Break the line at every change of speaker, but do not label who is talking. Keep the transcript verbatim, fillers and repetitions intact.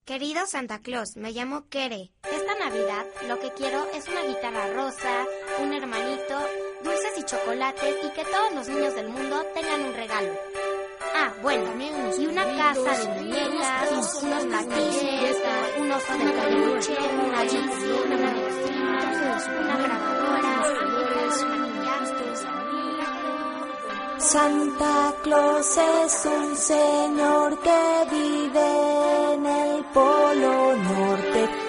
Querido Santa Claus, me llamo Kere. Esta Navidad lo que quiero es una guitarra rosa, un hermanito, dulces y chocolates y que todos los niños del mundo tengan un regalo. Ah, bueno, y una casa de muñecas, unos patines, un oso de peluche, una bici, una bocina, una grabadora, una
Santa Claus es un señor que vive en el Polo Norte.